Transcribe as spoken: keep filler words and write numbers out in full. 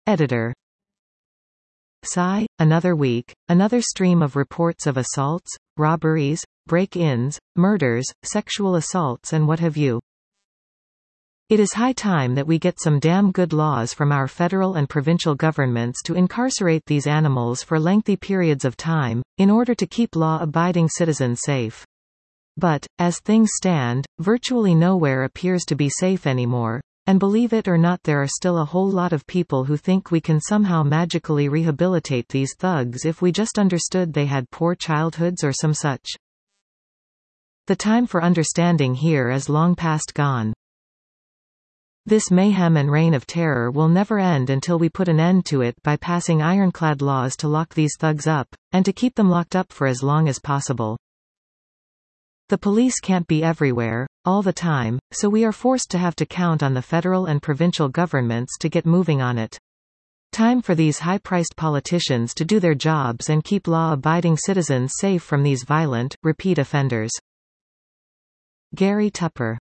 Editor. Sigh, another week, another stream of reports of assaults, robberies, break-ins, murders, sexual assaults and what have you. It is high time that we get some damn good laws from our federal and provincial governments to incarcerate these animals for lengthy periods of time, in order to keep law-abiding citizens safe. But, as things stand, virtually nowhere appears to be safe anymore, and believe it or not there are still a whole lot of people who think we can somehow magically rehabilitate these thugs if we just understood they had poor childhoods or some such. The time for understanding here is long past gone. This mayhem and reign of terror will never end until we put an end to it by passing ironclad laws to lock these thugs up, and to keep them locked up for as long as possible. The police can't be everywhere, all the time, so we are forced to have to count on the federal and provincial governments to get moving on it. Time for these high-priced politicians to do their jobs and keep law-abiding citizens safe from these violent, repeat offenders. Gary Tupper.